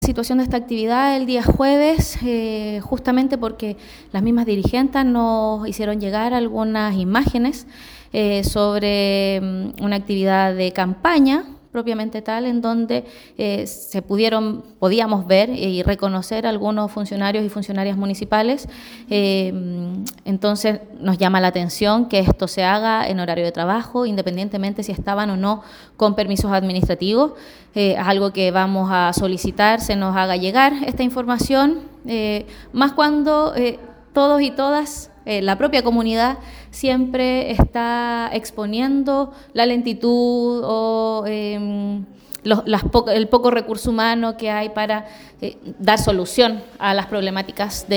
Situación de esta actividad el día jueves, justamente porque las mismas dirigentes nos hicieron llegar algunas imágenes sobre una actividad de campaña propiamente tal, en donde podíamos ver y reconocer algunos funcionarios y funcionarias municipales. Entonces nos llama la atención que esto se haga en horario de trabajo, independientemente si estaban o no con permisos administrativos. Es algo que vamos a solicitar, se nos haga llegar esta información, más cuando todos y todas, la propia comunidad siempre está exponiendo la lentitud o el poco recurso humano que hay para dar solución a las problemáticas de